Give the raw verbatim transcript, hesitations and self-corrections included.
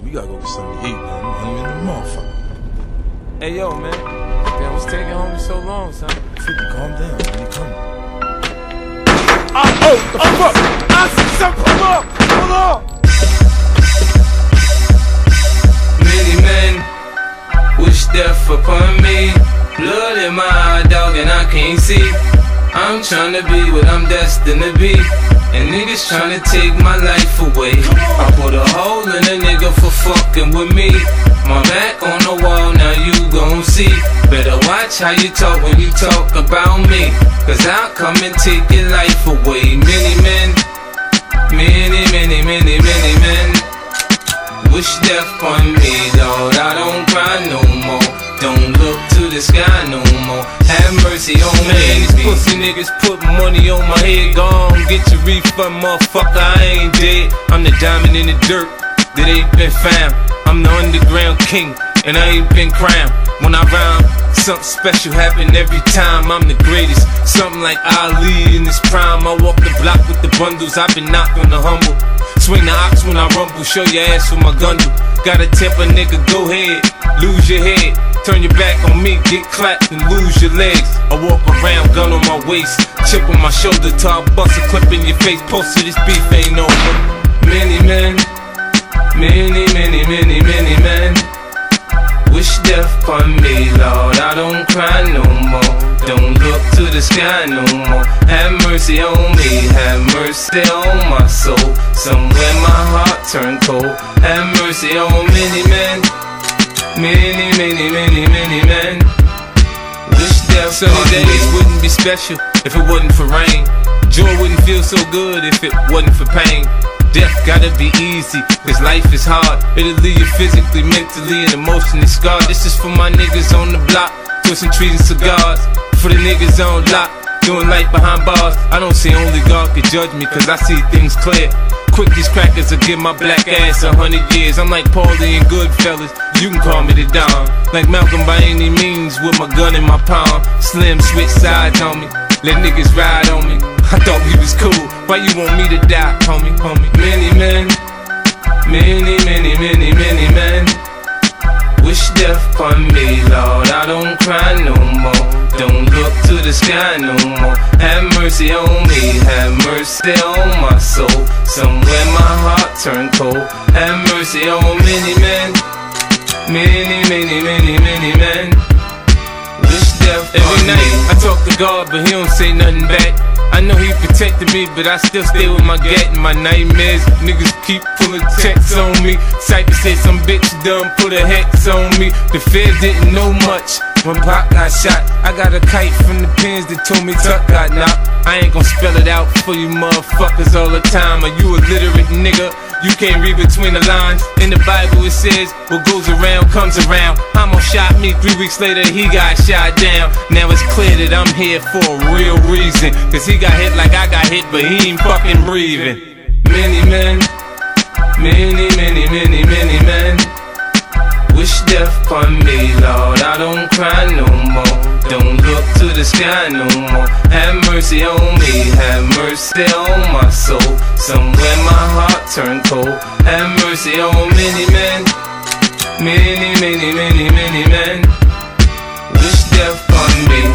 We gotta go get something to eat, man. I'm hungry in the motherfucker. Hey, yo, man. Damn, what's taking homie so long, son? fifty, calm down. When you coming? Oh, oh, the oh, fuck! I see something. Hold on! Hold on! Many men wish death upon me. Blood in my eye, dog, and I can't see. I'm tryna be what I'm destined to be, and niggas tryna take my life away. I put a hole in a nigga for fucking with me. My back on the wall, now you gon' see. Better watch how you talk when you talk about me, cause I'll come and take your life away. Many men, many, many, many, many men wish death on me, Lord. I don't cry no more. Don't look to the sky no more. Have mercy on me. Man, these pussy niggas put money on my head. Gone, get your refund, motherfucker. I ain't dead. I'm the diamond in the dirt that ain't been found. I'm the underground king, and I ain't been crowned. When I rhyme, something special happen every time. I'm the greatest, something like Ali in his prime. I walk the block with the bundles. I've been knocked on the humble. Swing the ox when I rumble. Show your ass with my gun do. Got a temper, nigga, go ahead. Lose your head. Turn your back on me, get clapped and lose your legs. I walk around, gun on my waist, chip on my shoulder till I bust a clip in your face. Post to this beef ain't over. Many men, many, many, many, many men wish death upon me, Lord. I don't cry no more. Don't look to the sky no more. Have mercy on me, have mercy on my soul. Somewhere my heart turned cold. Have mercy on many men. Many, many, many, many men wish death sunny days wouldn't be special if it wasn't for rain. Joy wouldn't feel so good if it wasn't for pain. Death gotta be easy, cause life is hard. It'll leave you physically, mentally, and emotionally scarred. This is for my niggas on the block, twisting trees and cigars. For the niggas on lock, doing life behind bars. I don't see only God can judge me, cause I see things clear. Quick, these crackers will give my black ass a hundred years. I'm like Paulie and Goodfellas, you can call me the Don. Like Malcolm by any means, with my gun in my palm. Slim switch sides on me, let niggas ride on me. I thought we was cool, why you want me to die, homie, homie? Many men, many, many, many, many men wish death upon me, Lord. I don't cry no more. Don't look to the sky no more. Have mercy on me, have mercy on my soul. Somewhere my heart turned cold. Have mercy on many men, many, many, many, many men wish death every on night me. I talk to God, but he don't say nothing back. I know he protected me, but I still stay with my gat and my nightmares. Niggas keep pulling checks on me. Cypher said some bitch done put a hex on me. The feds didn't know much when Pac got shot. I got a kite from the pins that told me Tuck got knocked. I ain't gon' spell it out for you motherfuckers all the time. Are you illiterate nigga? You can't read between the lines. In the Bible it says, what goes around comes around. Homo shot me, three weeks later he got shot down. Now it's clear that I'm here for a real reason, cause he got hit like I got hit, but he ain't fucking breathing. Many men, many, many, many, many men wish death upon me, Lord. I don't cry no more. Don't look to the sky no more. Have mercy on me, have mercy on my soul. Somewhere my heart turned cold. Have mercy on many men, many, many, many, many men wish death upon me.